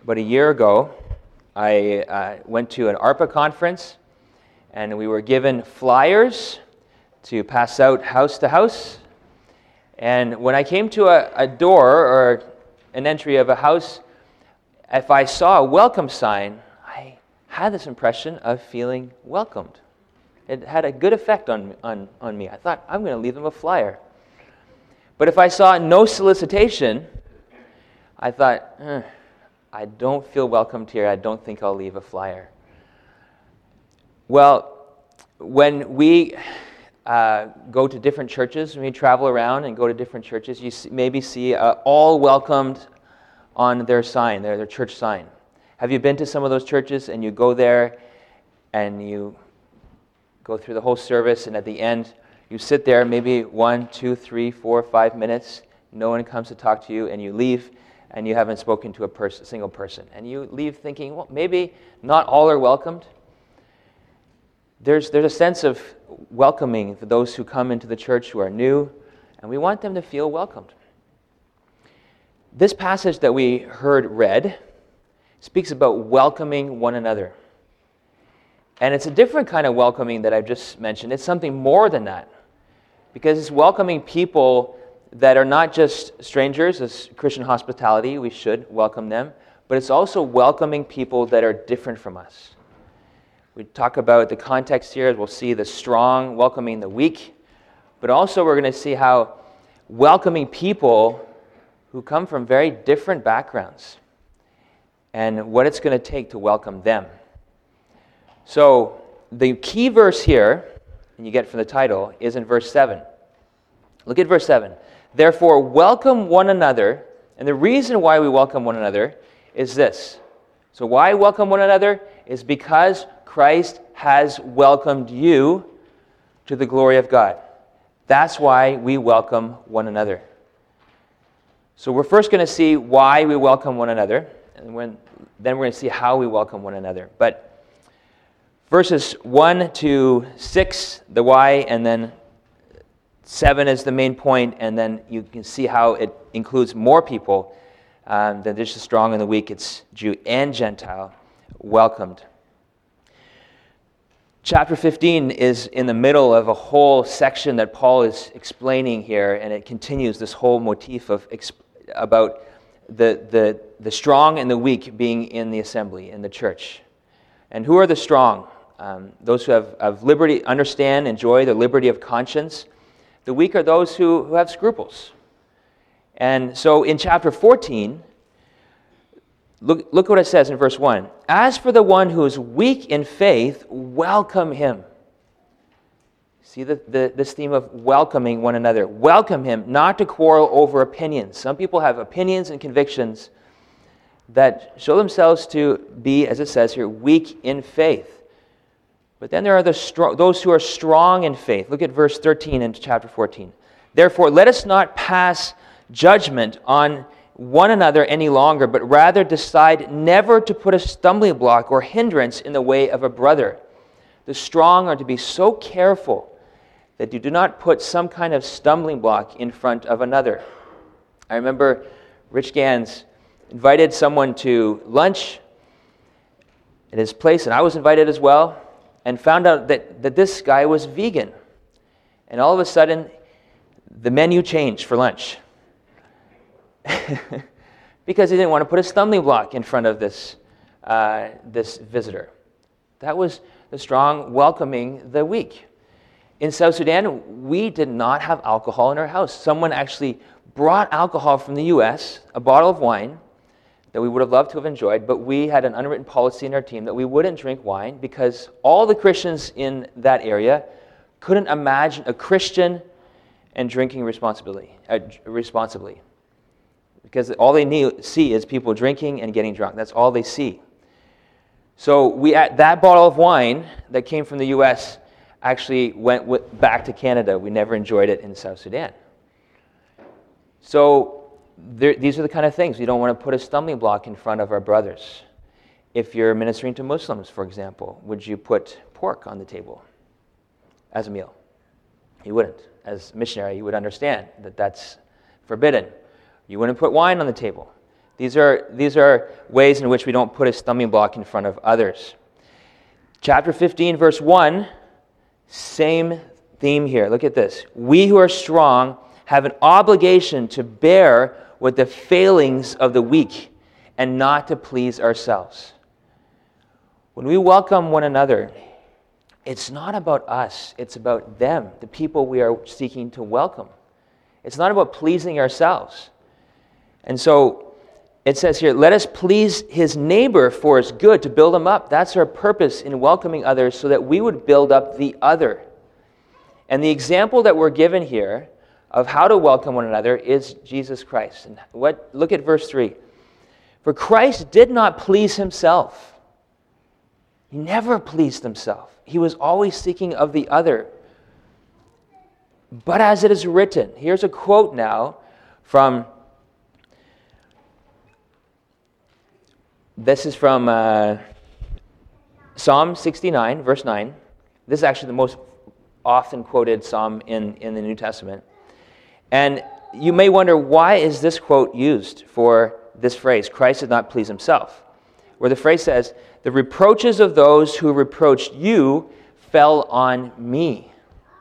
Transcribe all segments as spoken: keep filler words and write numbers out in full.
About a year ago, I uh, went to an ARPA conference, and we were given flyers to pass out house to house. And when I came to a, a door or an entry of a house, if I saw a welcome sign, I had this impression of feeling welcomed. It had a good effect on, on, on me. I thought, I'm going to leave them a flyer. But if I saw no solicitation, I thought, eh, I don't feel welcomed here. I don't think I'll leave a flyer. Well, when we uh, go to different churches, when we travel around and go to different churches, you see, maybe see uh, all welcomed on their sign, their, their church sign. Have you been to some of those churches and you go there and you go through the whole service, and at the end you sit there maybe one, two, three, four, five minutes, no one comes to talk to you, and you leave and you haven't spoken to a person, single person. And you leave thinking, well, maybe not all are welcomed. There's, there's a sense of welcoming for those who come into the church who are new, and we want them to feel welcomed. This passage that we heard read speaks about welcoming one another. And it's a different kind of welcoming that I've just mentioned. It's something more than that, because it's welcoming people that are not just strangers. As Christian hospitality, we should welcome them, but it's also welcoming people that are different from us. We talk about the context here, we'll see the strong welcoming the weak, but also we're going to see how welcoming people who come from very different backgrounds and what it's going to take to welcome them. So the key verse here, and you get from the title, is in verse seven. Look at verse seven. Therefore, welcome one another. And the reason why we welcome one another is this. So why welcome one another is because Christ has welcomed you to the glory of God. That's why we welcome one another. So we're first going to see why we welcome one another, and when, then we're going to see how we welcome one another. But verses one to six, the why, and then seven is the main point, and then you can see how it includes more people um, than just the strong and the weak. It's Jew and Gentile welcomed. Chapter fifteen is in the middle of a whole section that Paul is explaining here, and it continues this whole motif of exp- about the, the, the strong and the weak being in the assembly, in the church. And who are the strong? Um, those who have, have liberty, understand, enjoy the liberty of conscience. The weak are those who, who have scruples. And so in chapter fourteen, look, look what it says in verse one. As for the one who is weak in faith, welcome him. See the, the, this theme of welcoming one another. Welcome him, not to quarrel over opinions. Some people have opinions and convictions that show themselves to be, as it says here, weak in faith. But then there are the stro- those who are strong in faith. Look at verse thirteen in chapter fourteen. Therefore, let us not pass judgment on one another any longer, but rather decide never to put a stumbling block or hindrance in the way of a brother. The strong are to be so careful that you do not put some kind of stumbling block in front of another. I remember Rich Gans invited someone to lunch at his place, and I was invited as well, and found out that, that this guy was vegan. And all of a sudden, the menu changed for lunch. Because he didn't want to put a stumbling block in front of this, uh, this visitor. That was the strong welcoming the weak. In South Sudan, we did not have alcohol in our house. Someone actually brought alcohol from the U S, a bottle of wine, that we would have loved to have enjoyed, but we had an unwritten policy in our team that we wouldn't drink wine because all the Christians in that area couldn't imagine a Christian and drinking responsibility, uh, responsibly. Because all they need, see is people drinking and getting drunk. That's all they see. So we, at that bottle of wine that came from the U S actually went with, back to Canada. We never enjoyed it in South Sudan. So There, these are the kind of things. We don't want to put a stumbling block in front of our brothers. If you're ministering to Muslims, for example, would you put pork on the table as a meal? You wouldn't. As a missionary, you would understand that that's forbidden. You wouldn't put wine on the table. These are, these are ways in which we don't put a stumbling block in front of others. Chapter fifteen, verse one, same theme here. Look at this. We who are strong have an obligation to bear with the failings of the weak and not to please ourselves. When we welcome one another, it's not about us. It's about them, the people we are seeking to welcome. It's not about pleasing ourselves. And so it says here, let us please his neighbor for his good, to build him up. That's our purpose in welcoming others, so that we would build up the other. And the example that we're given here of how to welcome one another is Jesus Christ. And what? Look at verse three. For Christ did not please himself. He never pleased himself. He was always seeking of the other. But as it is written, here's a quote now from, this is from uh, Psalm sixty-nine, verse nine. This is actually the most often quoted psalm in, in the New Testament. And you may wonder, why is this quote used for this phrase, Christ did not please himself? Where the phrase says, the reproaches of those who reproached you fell on me.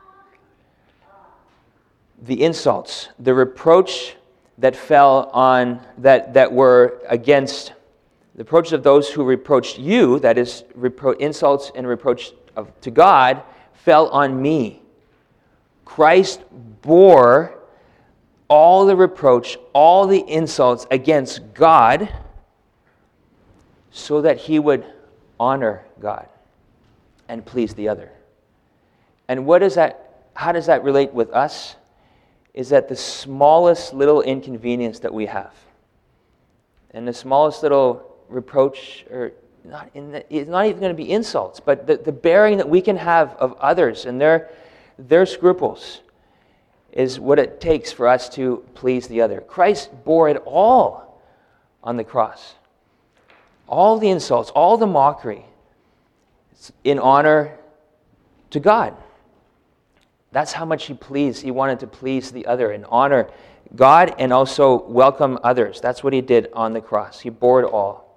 The insults, the reproach that fell on, that, that were against, the reproaches of those who reproached you, that is, repro- insults and reproach of, to God, fell on me. Christ bore all the reproach, all the insults against God, so that he would honor God and please the other. And what is that? How does that relate with us? Is that the smallest little inconvenience that we have, and the smallest little reproach, or not in the, it's not even going to be insults, but the, the bearing that we can have of others and their their scruples is what it takes for us to please the other. Christ bore it all on the cross. All the insults, all the mockery, in honor to God. That's how much he pleased. He wanted to please the other and honor God and also welcome others. That's what he did on the cross. He bore it all.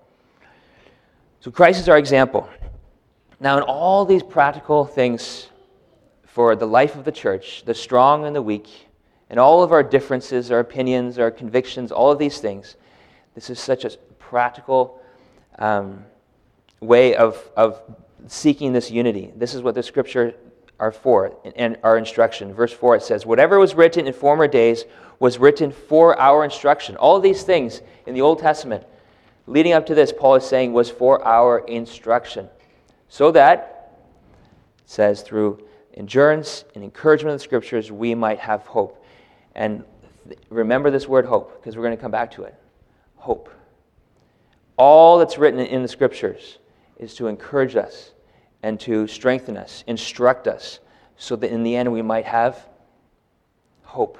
So Christ is our example. Now, in all these practical things for the life of the church, the strong and the weak, and all of our differences, our opinions, our convictions, all of these things, this is such a practical um, way of, of seeking this unity. This is what the scripture are for, and our instruction. Verse four, it says, whatever was written in former days was written for our instruction. All of these things in the Old Testament, leading up to this, Paul is saying, was for our instruction. So that, it says, through endurance and encouragement of the scriptures, we might have hope. And th- remember this word hope, because we're going to come back to it. Hope. All that's written in the scriptures is to encourage us and to strengthen us, instruct us, so that in the end we might have hope.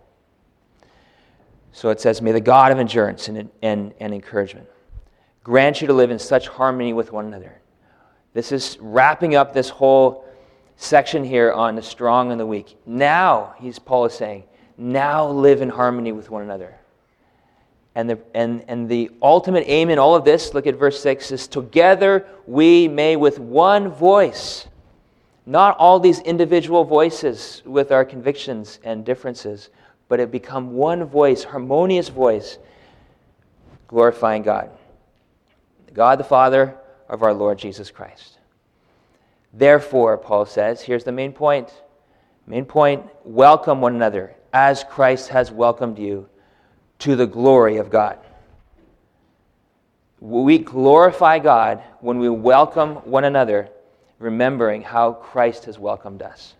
So it says, may the God of endurance and, and, and encouragement grant you to live in such harmony with one another. This is wrapping up this whole section here on the strong and the weak. Now, he's Paul is saying, now live in harmony with one another. And the, and, and the ultimate aim in all of this, look at verse six, is together we may with one voice, not all these individual voices with our convictions and differences, but it become one voice, harmonious voice, glorifying God. God the Father of our Lord Jesus Christ. Therefore, Paul says, here's the main point. Main point, welcome one another as Christ has welcomed you, to the glory of God. We glorify God when we welcome one another, remembering how Christ has welcomed us.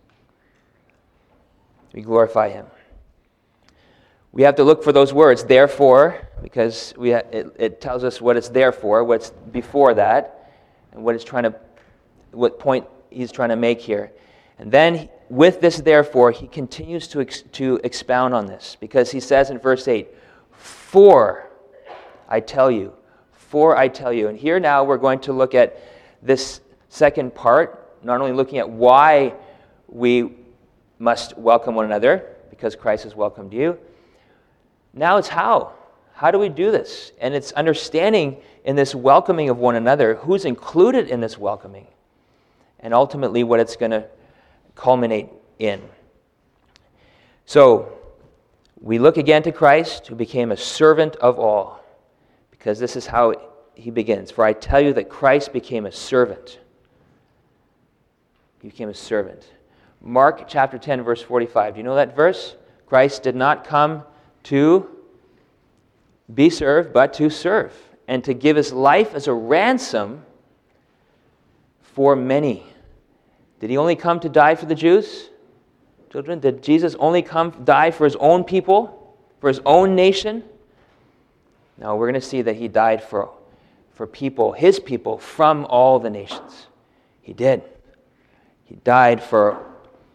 We glorify him. We have to look for those words, therefore, because we ha- it, it tells us what it's there for, what's before that, and what it's trying to, what point he's trying to make here. And then with this therefore, he continues to ex- to expound on this, because he says in verse eight, for I tell you, for I tell you. And here now we're going to look at this second part, not only looking at why we must welcome one another, because Christ has welcomed you. Now it's how. How do we do this? And it's understanding in this welcoming of one another who's included in this welcoming, and ultimately what it's going to culminate in. So, we look again to Christ, who became a servant of all, because this is how he begins. For I tell you that Christ became a servant. He became a servant. Mark chapter ten, verse forty-five. Do you know that verse? Christ did not come to be served, but to serve, and to give his life as a ransom for many. Did he only come to die for the Jews? Children, did Jesus only come die for his own people, for his own nation? No, we're going to see that he died for, for people, his people, from all the nations. He did. He died for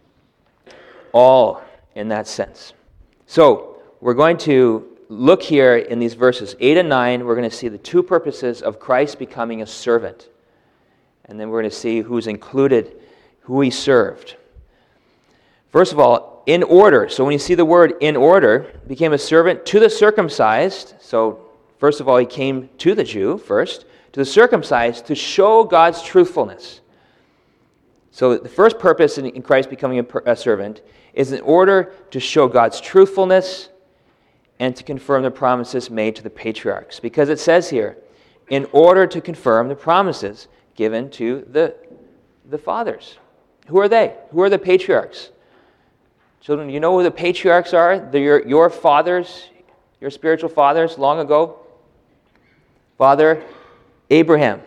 all in that sense. So, we're going to look here in these verses eight and nine. We're going to see the two purposes of Christ becoming a servant. And then we're going to see who's included, who he served. First of all, in order. So when you see the word in order, became a servant to the circumcised. So first of all, he came to the Jew first, to the circumcised, to show God's truthfulness. So the first purpose in Christ becoming a, per, a servant is in order to show God's truthfulness and to confirm the promises made to the patriarchs. Because it says here, in order to confirm the promises given to the, the fathers. Who are they? Who are the patriarchs? Children, you know who the patriarchs are? They're your, your fathers, your spiritual fathers long ago. Father Abraham,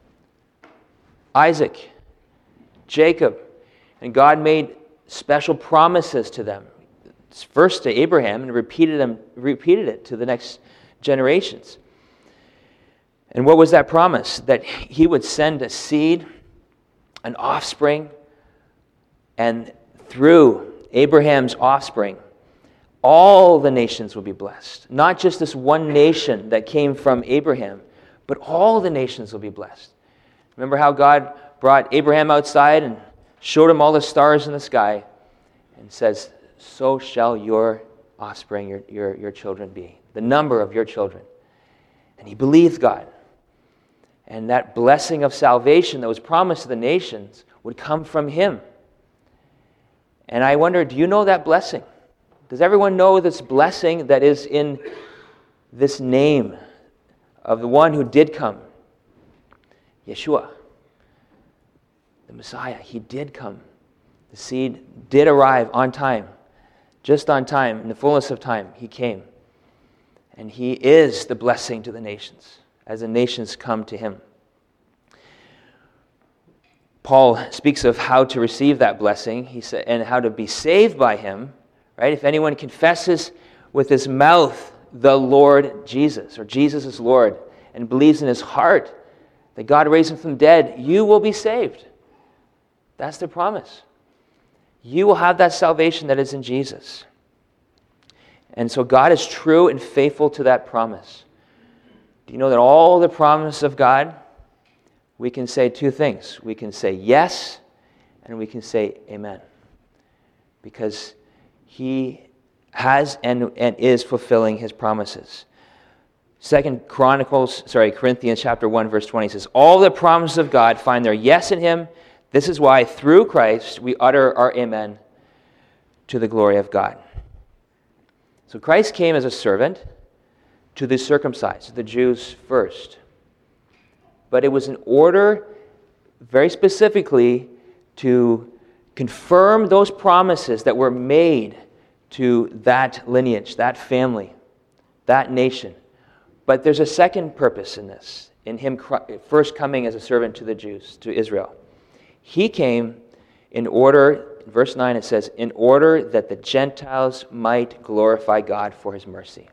Isaac, Jacob. And God made special promises to them. First to Abraham and repeated them, repeated it to the next generations. And what was that promise? That he would send a seed, an offspring, and through Abraham's offspring, all the nations will be blessed. Not just this one nation that came from Abraham, but all the nations will be blessed. Remember how God brought Abraham outside and showed him all the stars in the sky and says, so shall your offspring, your, your, your children be, the number of your children. And he believed God. And that blessing of salvation that was promised to the nations would come from him. And I wonder, do you know that blessing? Does everyone know this blessing that is in this name of the one who did come? Yeshua, the Messiah. He did come. The seed did arrive on time. Just on time, in the fullness of time, he came. And he is the blessing to the nations, as the nations come to him. Paul speaks of how to receive that blessing, he said, and how to be saved by him. Right? If anyone confesses with his mouth the Lord Jesus, or Jesus is Lord, and believes in his heart that God raised him from the dead, you will be saved. That's the promise. You will have that salvation that is in Jesus. And so God is true and faithful to that promise. Do you know that all the promises of God, we can say two things. We can say yes, and we can say amen. Because he has and, and is fulfilling his promises. Second Chronicles, sorry, Corinthians chapter one, verse twenty says, all the promises of God find their yes in him. This is why through Christ we utter our amen to the glory of God. So Christ came as a servant to the circumcised, the Jews first. But it was in order, very specifically, to confirm those promises that were made to that lineage, that family, that nation. But there's a second purpose in this, in him first coming as a servant to the Jews, to Israel. He came in order, in verse nine it says, in order that the Gentiles might glorify God for his mercy.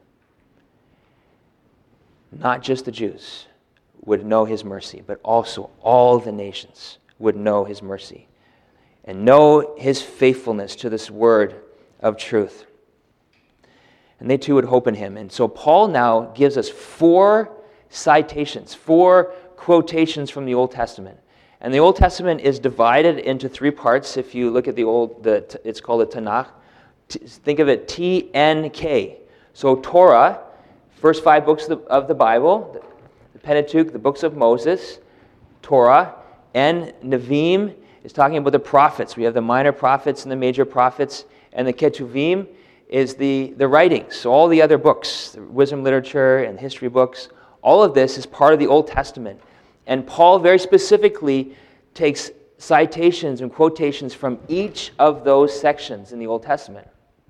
Not just the Jews would know his mercy, but also all the nations would know his mercy and know his faithfulness to this word of truth. And they too would hope in him. And so Paul now gives us four citations, four quotations from the Old Testament. And the Old Testament is divided into three parts. If you look at the old, the, it's called the Tanakh. Think of it T N K. So Torah, first five books of the, of the Bible, the Pentateuch, the books of Moses, Torah, and Nevi'im is talking about the prophets. We have the minor prophets and the major prophets, and the Ketuvim is the, the writings. So all the other books, the wisdom literature and history books, all of this is part of the Old Testament. And Paul very specifically takes citations and quotations from each of those sections in the Old Testament.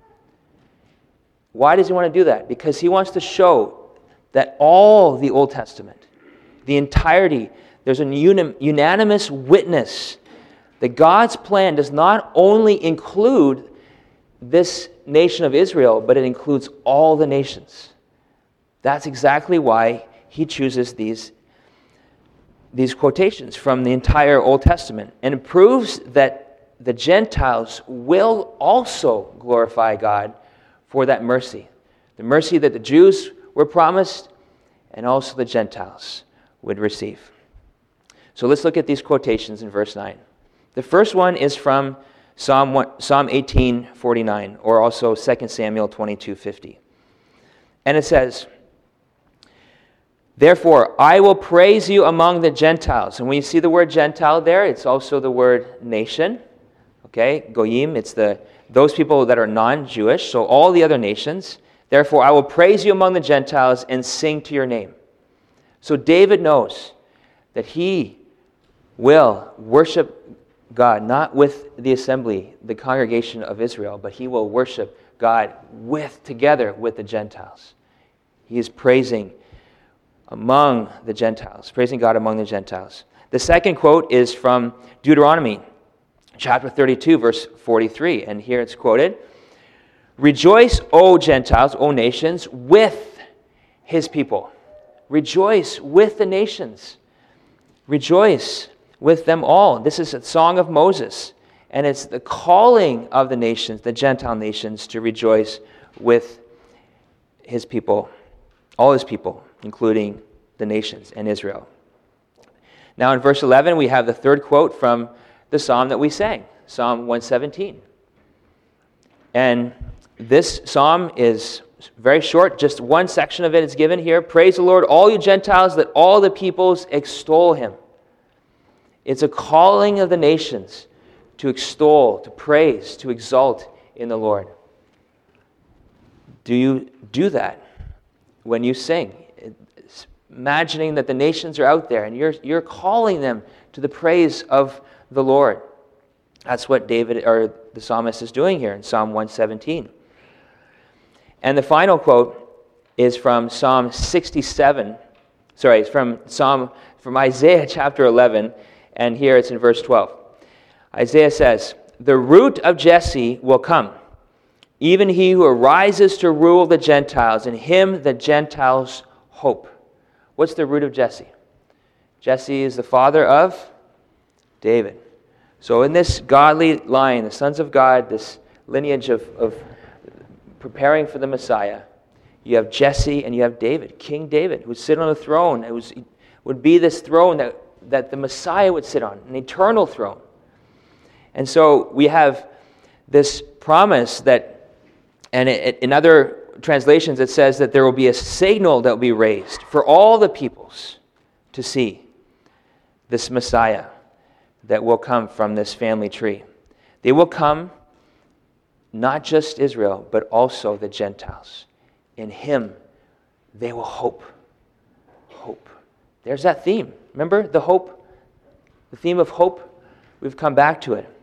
Why does he want to do that? Because he wants to show that all the Old Testament, the entirety, there's a uni- unanimous witness that God's plan does not only include this nation of Israel, but it includes all the nations. That's exactly why he chooses these, these quotations from the entire Old Testament. And it proves that the Gentiles will also glorify God for that mercy. The mercy that the Jews were promised and also the Gentiles would receive. So let's look at these quotations in verse nine. The first one is from Psalm one, Psalm eighteen forty-nine, or also Second Samuel twenty-two fifty. And it says, "Therefore I will praise you among the Gentiles." And when you see the word Gentile there, it's also the word nation. Okay, Goyim, it's the those people that are non-Jewish, so all the other nations. "Therefore I will praise you among the Gentiles and sing to your name." So David knows that he will worship God, not with the assembly, the congregation of Israel, but he will worship God with together with the Gentiles. He is praising among the Gentiles, praising God among the Gentiles. The second quote is from Deuteronomy chapter thirty-two, verse forty-three, and here it's quoted, "Rejoice, O Gentiles, O nations, with his people." Rejoice with the nations. Rejoice with them all. This is a song of Moses, and it's the calling of the nations, the Gentile nations, to rejoice with his people, all his people, including the nations and Israel. Now in verse eleven, we have the third quote from the psalm that we sang, Psalm one seventeen. And this psalm is very short, just one section of it is given here. "Praise the Lord, all you Gentiles, let all the peoples extol him." It's a calling of the nations to extol, to praise, to exalt in the Lord. Do you do that when you sing? It's imagining that the nations are out there and you're, you're calling them to the praise of the Lord. That's what David, or the psalmist, is doing here in Psalm one seventeen. And the final quote is from Psalm sixty-seven. Sorry, it's from Psalm from Isaiah chapter eleven, and here it's in verse twelve. Isaiah says, "The root of Jesse will come, even he who arises to rule the Gentiles, in him the Gentiles hope." What's the root of Jesse? Jesse is the father of David. So in this godly line, the sons of God, this lineage of, of preparing for the Messiah, you have Jesse and you have David, King David, who would sit on a throne. It was, would be this throne that, that the Messiah would sit on, an eternal throne. And so we have this promise that, and it, in other translations it says that there will be a signal that will be raised for all the peoples to see this Messiah that will come from this family tree. They will come, not just Israel, but also the Gentiles. In him, they will hope. Hope. There's that theme. Remember the hope? The theme of hope? We've come back to it.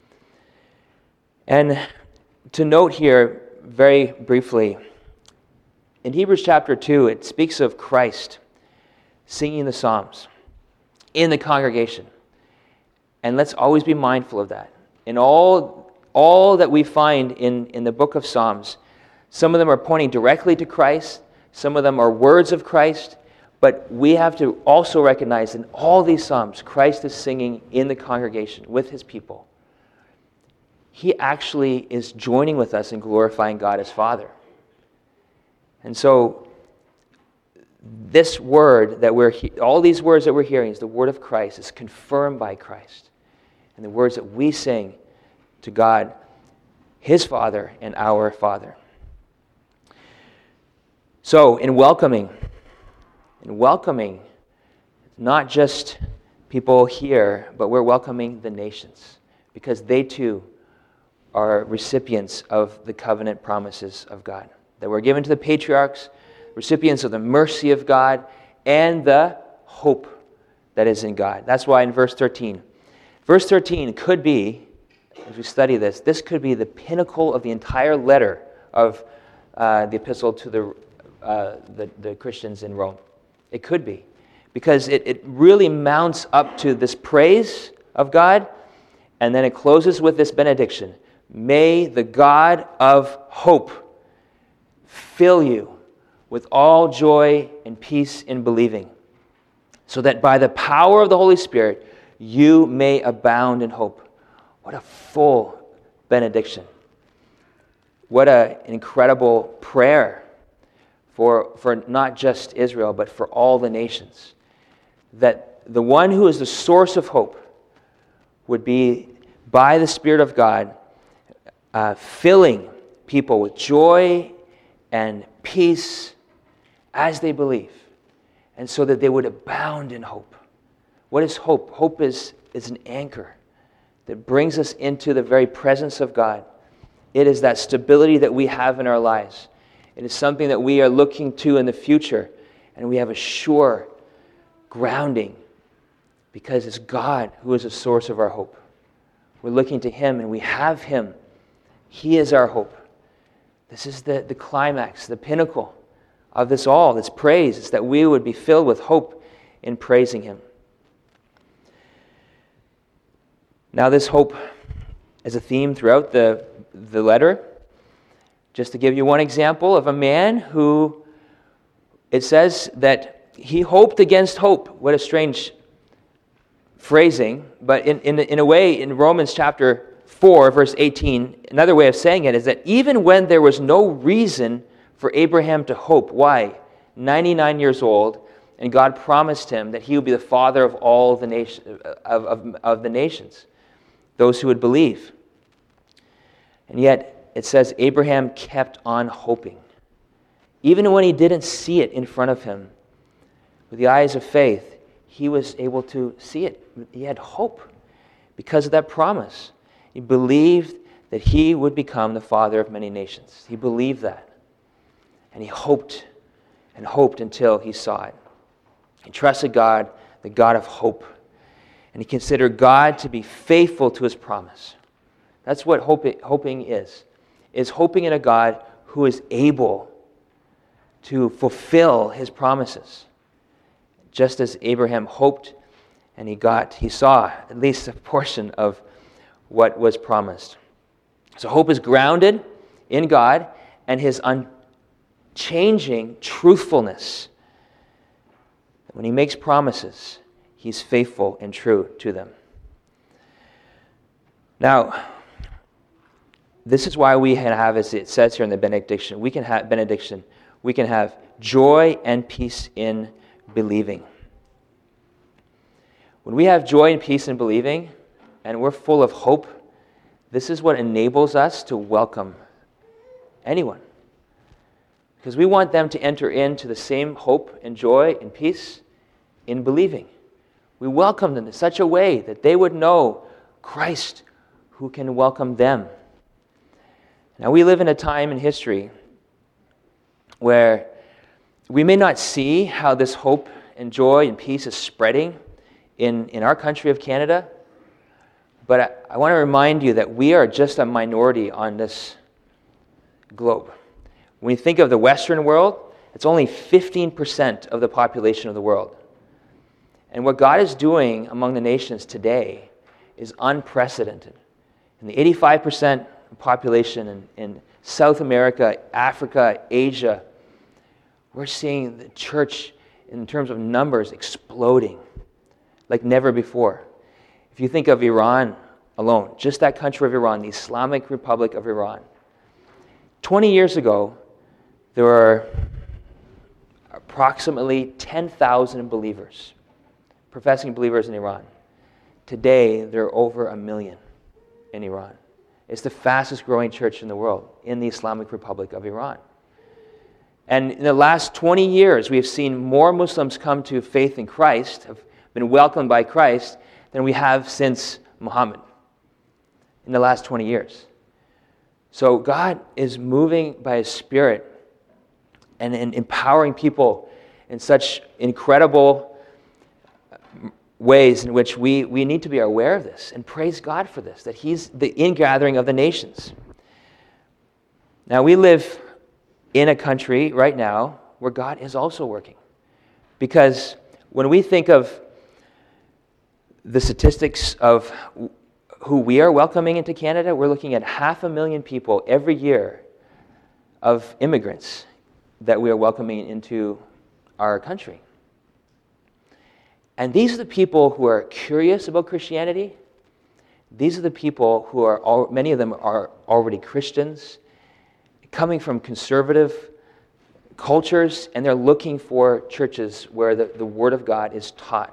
And to note here, very briefly, in Hebrews chapter two, it speaks of Christ singing the Psalms in the congregation. And let's always be mindful of that. In all, all that we find in, in the book of Psalms, some of them are pointing directly to Christ, some of them are words of Christ, but we have to also recognize in all these Psalms, Christ is singing in the congregation with his people. He actually is joining with us in glorifying God as Father. And so, this word that we're, he- all these words that we're hearing is the word of Christ, is confirmed by Christ. And the words that we sing to God, his Father and our Father. So, in welcoming, in welcoming, not just people here, but we're welcoming the nations, because they too are recipients of the covenant promises of God that were given to the patriarchs, recipients of the mercy of God, and the hope that is in God. That's why in verse thirteen, verse thirteen could be, as we study this, this could be the pinnacle of the entire letter of uh, the epistle to the, uh, the the Christians in Rome. It could be, because it, it really mounts up to this praise of God, and then it closes with this benediction. May the God of hope fill you with all joy and peace in believing, so that by the power of the Holy Spirit you may abound in hope. What a full benediction. What an incredible prayer for, for not just Israel, but for all the nations. That the one who is the source of hope would be, by the Spirit of God, uh, filling people with joy and peace as they believe, and so that they would abound in hope. What is hope? Hope is, is an anchor that brings us into the very presence of God. It is that stability that we have in our lives. It is something that we are looking to in the future, and we have a sure grounding, because it's God who is the source of our hope. We're looking to Him, and we have Him. He is our hope. This is the, the climax, the pinnacle of this all, this praise, is that we would be filled with hope in praising Him. Now, this hope is a theme throughout the, the letter. Just to give you one example of a man who, it says that he hoped against hope. What a strange phrasing, but in, in, in a way, in Romans chapter four, verse eighteen, another way of saying it is that even when there was no reason for Abraham to hope, why? ninety-nine years old, and God promised him that he would be the father of all the nation, of, of, of the nations, those who would believe. And yet, it says Abraham kept on hoping. Even when he didn't see it in front of him, with the eyes of faith, he was able to see it. He had hope because of that promise. He believed that he would become the father of many nations. He believed that. And he hoped and hoped until he saw it. He trusted God, the God of hope. And he considered God to be faithful to His promise. That's what hope, hoping is. Is hoping in a God who is able to fulfill His promises. Just as Abraham hoped, and he got, he saw at least a portion of what was promised. So hope is grounded in God and His unchanging truthfulness. When He makes promises, He's faithful and true to them. Now, this is why we have, as it says here in the benediction, we can have benediction. We can have joy and peace in believing. When we have joy and peace in believing, and we're full of hope, this is what enables us to welcome anyone. Because we want them to enter into the same hope and joy and peace in believing. We welcome them in such a way that they would know Christ who can welcome them. Now, we live in a time in history where we may not see how this hope and joy and peace is spreading in, in our country of Canada, but I, I want to remind you that we are just a minority on this globe. When you think of the Western world, it's only fifteen percent of the population of the world. And what God is doing among the nations today is unprecedented. And the eighty-five percent population in, in South America, Africa, Asia, we're seeing the church in terms of numbers exploding like never before. If you think of Iran alone, just that country of Iran, the Islamic Republic of Iran, twenty years ago, there were approximately ten thousand believers, professing believers in Iran. Today, there are over a million in Iran. It's the fastest growing church in the world, in the Islamic Republic of Iran. And in the last twenty years, we've seen more Muslims come to faith in Christ, have been welcomed by Christ, than we have since Muhammad in the last twenty years. So God is moving by His Spirit and, and empowering people in such incredible ways in which we, we need to be aware of this and praise God for this, that He's the ingathering of the nations. Now, we live in a country right now where God is also working. Because when we think of the statistics of who we are welcoming into Canada, we're looking at half a million people every year of immigrants that we are welcoming into our country. And these are the people who are curious about Christianity. These are the people who are, all, many of them are already Christians, coming from conservative cultures, and they're looking for churches where the, the Word of God is taught,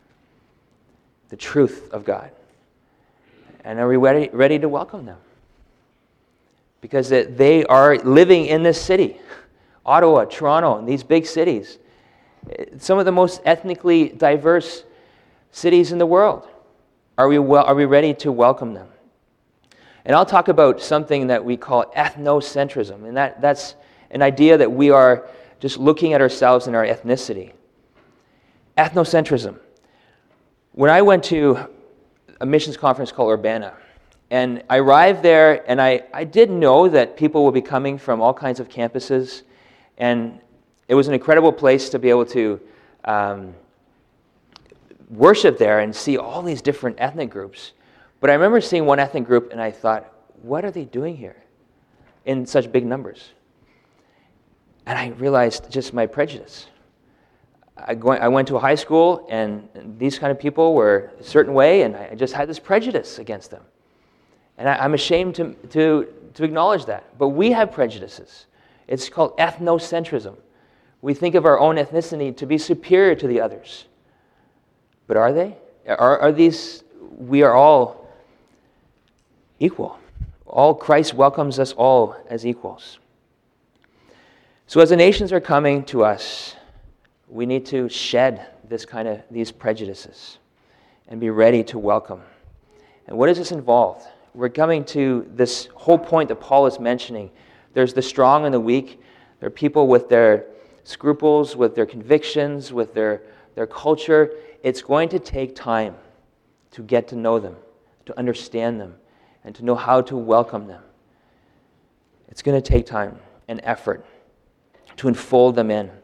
the truth of God. And are we ready, ready to welcome them? Because they are living in this city, Ottawa, Toronto, and these big cities, some of the most ethnically diverse cities in the world. Are we well, are we ready to welcome them? And I'll talk about something that we call ethnocentrism, and that, that's an idea that we are just looking at ourselves and our ethnicity. Ethnocentrism. When I went to a missions conference called Urbana, and I arrived there, and I, I did know that people would be coming from all kinds of campuses, and it was an incredible place to be able to um, worship there and see all these different ethnic groups. But I remember seeing one ethnic group, and I thought, what are they doing here in such big numbers? And I realized just my prejudice. I, go, I went to a high school, and these kind of people were a certain way, and I just had this prejudice against them. And I, I'm ashamed to, to, to acknowledge that. But we have prejudices. It's called ethnocentrism. We think of our own ethnicity to be superior to the others. But are they? Are, are these, we are all equal. All Christ welcomes us all as equals. So as the nations are coming to us, we need to shed this kind of these prejudices and be ready to welcome. And what does this involve? We're coming to this whole point that Paul is mentioning. There's the strong and the weak. There are people with their scruples, with their convictions, with their, their culture. It's going to take time to get to know them, to understand them, and to know how to welcome them. It's going to take time and effort to enfold them in.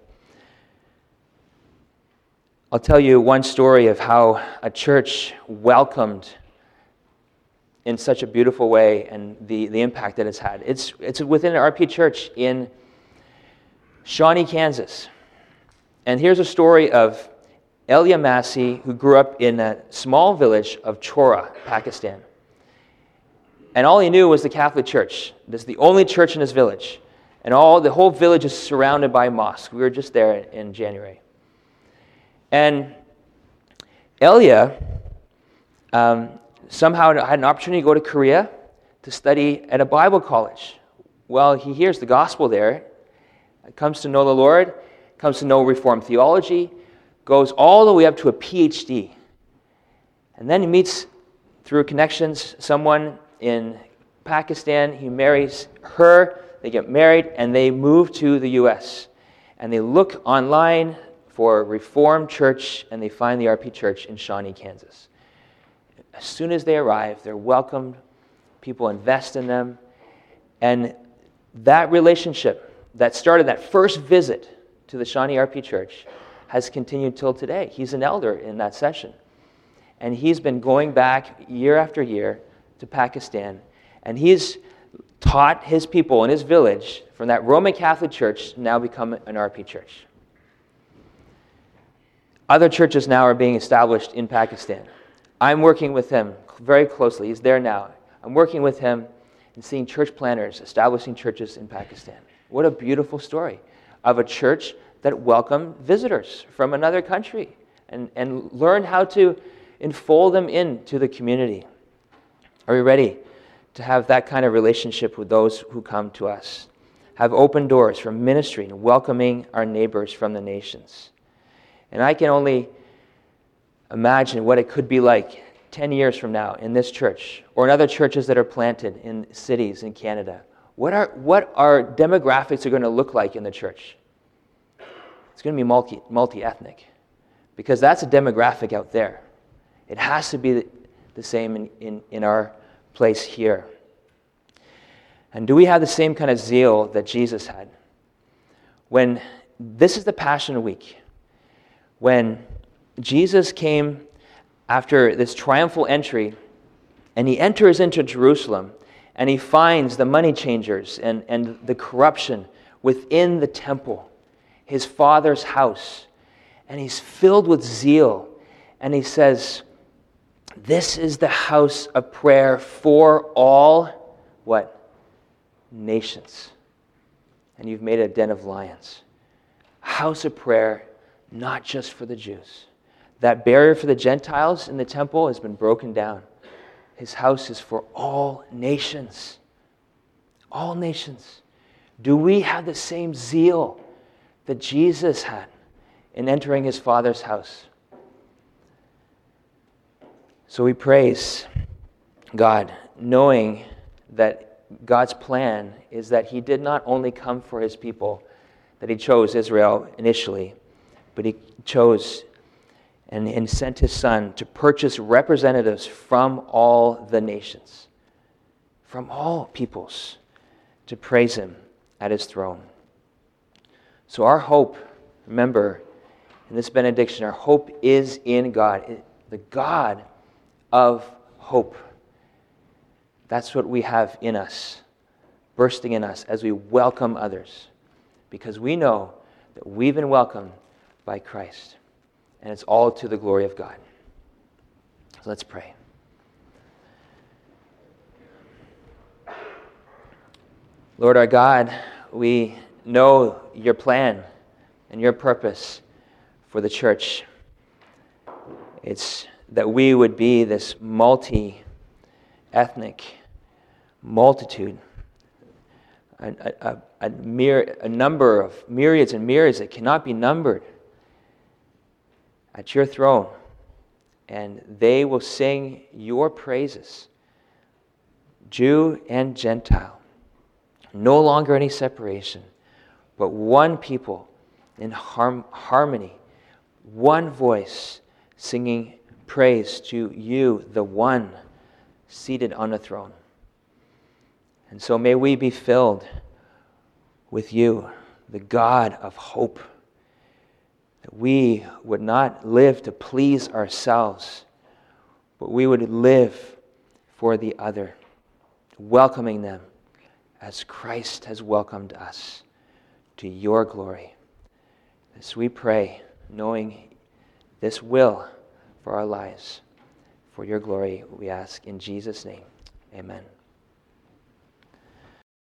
I'll tell you one story of how a church welcomed in such a beautiful way and the, the impact that it's had. It's, it's within an R P church in Shawnee, Kansas. And here's a story of Elia Massey, who grew up in a small village of Chora, Pakistan. And all he knew was the Catholic Church. This is the only church in his village. And all the whole village is surrounded by mosques. We were just there in January. And Elia um, somehow had an opportunity to go to Korea to study at a Bible college. Well, he hears the gospel there, comes to know the Lord, comes to know Reformed theology, goes all the way up to a P H D. And then he meets, through connections, someone in Pakistan. He marries her, they get married, and they move to the U S. And they look online for a Reformed church, and they find the R P Church in Shawnee, Kansas. As soon as they arrive, they're welcomed, people invest in them, and that relationship that started that first visit to the Shawnee R P Church has continued till today. He's an elder in that session. And he's been going back year after year to Pakistan, and he's taught his people in his village from that Roman Catholic Church to now become an R P Church. Other churches now are being established in Pakistan. I'm working with him very closely. He's there now. I'm working with him and seeing church planners establishing churches in Pakistan. What a beautiful story of a church that welcomed visitors from another country and, and learned how to enfold them into the community. Are we ready to have that kind of relationship with those who come to us? have open doors for ministry and welcoming our neighbors from the nations. And I can only imagine what it could be like ten years from now in this church or in other churches that are planted in cities in Canada. What are what our demographics are going to look like in the church? It's going to be multi, multi-ethnic, because that's a demographic out there. It has to be the same in, in, in our place here. And do we have the same kind of zeal that Jesus had? When this is the Passion Week, when Jesus came after this triumphal entry, and he enters into Jerusalem, and he finds the money changers and, and the corruption within the temple, his Father's house, and he's filled with zeal, and he says, this is the house of prayer for all, what? Nations. And you've made it a den of lions. A house of prayer, not just for the Jews. That barrier for the Gentiles in the temple has been broken down. His house is for all nations. All nations. Do we have the same zeal that Jesus had in entering his Father's house? So we praise God, knowing that God's plan is that he did not only come for his people, that he chose Israel initially, but he chose and, and sent his Son to purchase representatives from all the nations, from all peoples, to praise him at his throne. So our hope, remember, in this benediction, our hope is in God, the God of hope. That's what we have in us, bursting in us as we welcome others, because we know that we've been welcomed by Christ, and it's all to the glory of God. So let's pray. Lord our God, we know your plan and your purpose for the church. It's that we would be this multi-ethnic multitude, a, a, a, myri- a number of myriads and myriads that cannot be numbered at your throne, and they will sing your praises, Jew and Gentile. No longer any separation, but one people in harm, harmony, one voice singing praise to you, the one seated on the throne. And so may we be filled with you, the God of hope, that we would not live to please ourselves, but we would live for the other, welcoming them as Christ has welcomed us to your glory. This we pray, knowing this will for our lives. For your glory, we ask in Jesus' name. Amen.